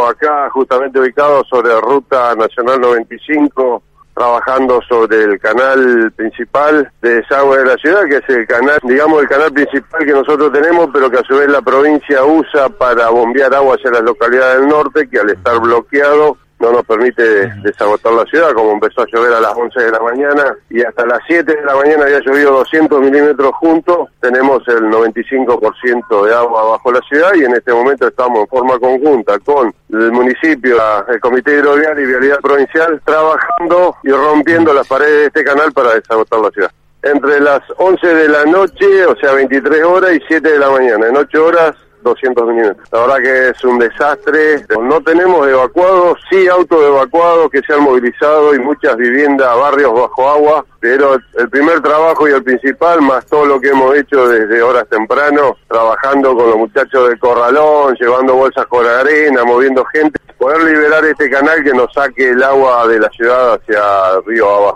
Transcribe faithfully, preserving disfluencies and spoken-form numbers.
estamos acá justamente ubicados sobre Ruta Nacional noventa y cinco, trabajando sobre el canal principal de desagüe de la ciudad, que es el canal, digamos, el canal principal que nosotros tenemos, pero que a su vez la provincia usa para bombear agua hacia las localidades del norte, que al estar bloqueado no nos permite desagotar la ciudad, como empezó a llover a las once de la mañana y hasta las siete de la mañana había llovido doscientos milímetros juntos. Tenemos el noventa y cinco por ciento de agua bajo la ciudad y en este momento estamos en forma conjunta con el municipio, el Comité Hidrovial y Vialidad Provincial trabajando y rompiendo las paredes de este canal para desagotar la ciudad. Entre las once de la noche, o sea veintitrés horas, y siete de la mañana, en ocho horas, doscientos milímetros. La verdad que es un desastre. No tenemos evacuados, sí autos evacuados que se han movilizado y muchas viviendas, barrios bajo agua, pero el primer trabajo y el principal, más todo lo que hemos hecho desde horas temprano, trabajando con los muchachos del corralón, llevando bolsas con arena, moviendo gente, poder liberar este canal que nos saque el agua de la ciudad hacia el río abajo.